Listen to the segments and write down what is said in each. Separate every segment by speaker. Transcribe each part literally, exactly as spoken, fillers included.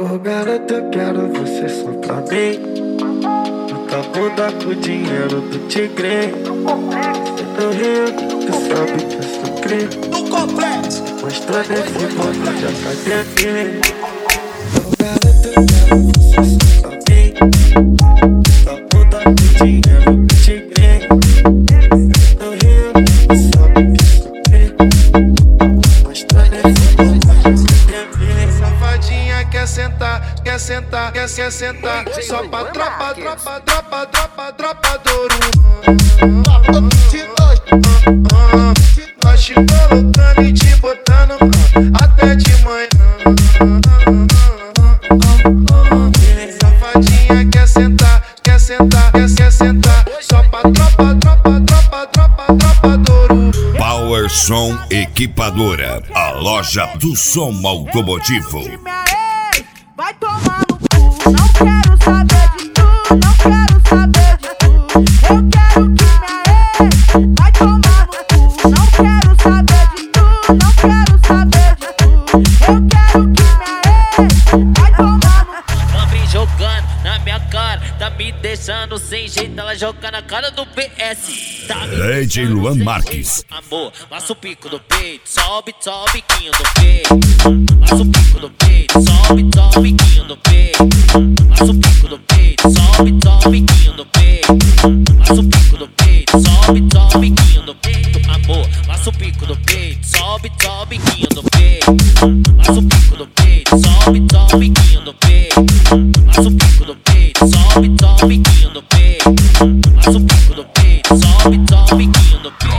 Speaker 1: Ô garota, eu quero você só pra mim. Muita bunda com o dinheiro do tigre. Cê não rio, tu sabe que eu sou crime.
Speaker 2: No complexo,
Speaker 1: mostrando esse monte de academia. Ô garota, eu quero você só pra mim. Muita bunda com o dinheiro do tigre. Cê não rio, tu sabe que eu sou crime. Mostrando esse monte de academia.
Speaker 2: safadinha quer sentar, quer sentar, quer, quer sentar. Só pra tropa, tropa, tropa, tropa, tropa Douro. Nós te colocando e te botando até de manhã. Safadinha quer sentar, quer sentar, quer, quer sentar. Só pra tropa, tropa, tropa, tropa, tropa Douro.
Speaker 3: Power Som Equipadora, a loja do som automotivo.
Speaker 4: Vai tomar no cu, não quero saber de tu, não quero saber de tu. Eu quero que minha ex vai tomar no cu, não quero saber de tu, não quero saber de tu. Eu quero que minha ex vai tomar no cu.
Speaker 5: Ela vem jogando na minha cara, tá me deixando sem jeito, ela joga na cara do P S. Tá me
Speaker 3: D J Luan Marques.
Speaker 5: Amor, passa o pico do peito, sobe, sobe o biquinho do peito. Passa o pico do peito, sobe, sobe o biquinho do peito. Passa o pico do peito, sobe, sobe o biquinho do peito. Passa o pico do peito, sobe, sobe o biquinho do peito. Amor, passa o pico do peito, sobe, sobe o biquinho do peito. Passa o pico do peito, sobe, sobe o biquinho do peito. Passa o pico do peito, sobe, sobe o biquinho do peito. Passa o pico do peito, sobe, sobe o biquinho do peito.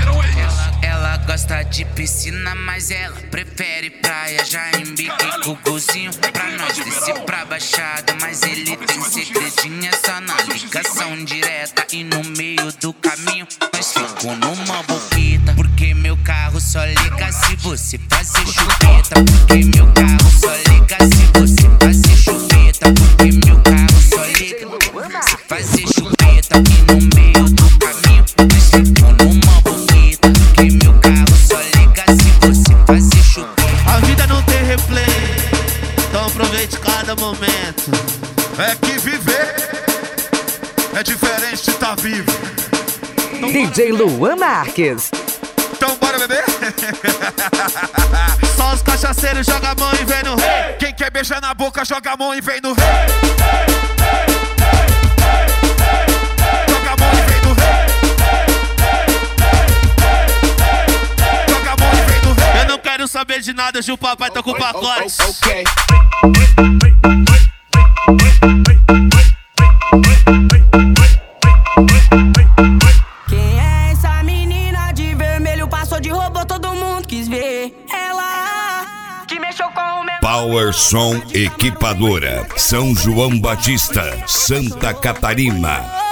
Speaker 6: Ela gosta de piscina, mas ela prefere praia. Já embiquei com o golzinho pra nós descer pra baixada. Mas ele tem segredinho, é só na ligação direta. E no meio do caminho nós ficamos numa boquita. Porque meu carro só liga se você fazer chupeta. Porque meu carro só liga se você fazer chupeta. Porque meu carro só liga se fazer chupeta. E no meio do caminho nós ficamos numa boquita. Porque meu carro só liga se você fazer chupeta.
Speaker 2: A vida não tem replay, então aproveite cada momento. É que viver é diferente de estar vivo. Então,
Speaker 7: D J Luan Marques.
Speaker 2: Então bora beber? Só os cachaceiros joga a mão e vem no rei. Quem quer beijar na boca joga a mão e vem no rei. Joga a mão e vem no rei. Joga a mão e vem no rei. Eu não quero saber de nada, Gil Papai tá com o pacote. Ok.
Speaker 4: Quem é essa menina de vermelho? Passou de robô, todo mundo quis ver. Ela que mexeu com o meu.
Speaker 3: Power Som Equipadora, São João Batista, Santa Catarina.